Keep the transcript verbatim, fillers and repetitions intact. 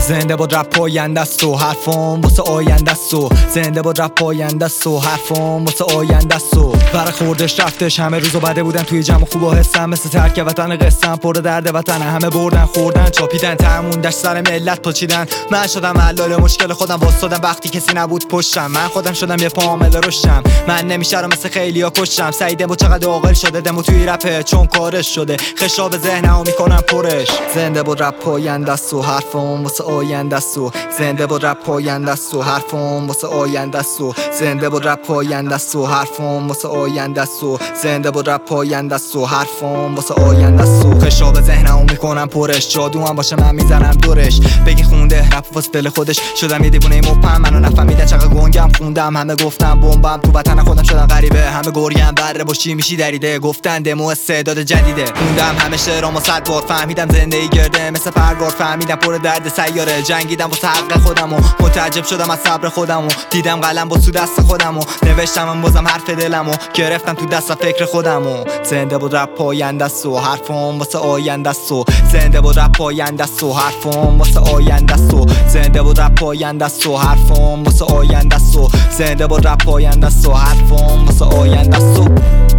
زنده بود رپ پاینده است و حرفم واسه آینده است و زنده بود رپ پاینده است و حرفم واسه آینده است و برخوردش رفتش همه روزو بده بودن توی جمع خوب و حسم مثل ترک وطن قصم پر درد وطن همه بردن خوردن چاپیدن تموندش سر ملت پاچیدن من شدم حلال مشکل خودم واسادم وقتی کسی نبود پشتم من خودم شدم یه پامل رشتم من نمیشه رو مثل خیلیا کشتم سعیدم و چقدر عاقل شده دمو توی رپه چون کارش شده خشاب ذهنمو میکنم پرش زنده بود رپ پاینده است و حرفم واسه آینده است و زنده بود رپ پاینده است و حرفم واسه آینده است و زنده بود رپ پاینده است و حرفم واسه آینده است و زنده بود رپ پاینده است و حرفم واسه آینده است و خشاب ذهنمو میکنم پرش جادو هم باشه من میزنم دورش بگی خونده رپ واسه دل خودش شدم یه دیوونه مبهم منو نفهمیدن چقدر گنگم خوندم همه گفتم بمبم تو وطن خودم شدم غریبه همه گرگم بره باشی میشی دریده گفتن دمو استعداد جدیده خوندم همه شعرامو صد بار فهمیدم زندگی گرده مثل پرگار فهمیدم پر درد سیاره جنگیدم واسه حق خودم و متعجب شدم از صبر خودم و دیدم قلم با تو دست خودم و نوشتم بازم حرف دلم و گرفتم تو دست فکر خودم و زنده بود رپ پاینده است و حرفم واسه آینده است و زنده بود رپ پاینده است و حرفم واسه آینده است و زنده بود رپ پاینده است و حرفم واسه آینده است و زنده بود رپ پاینده است و حرفم واسه آینده است.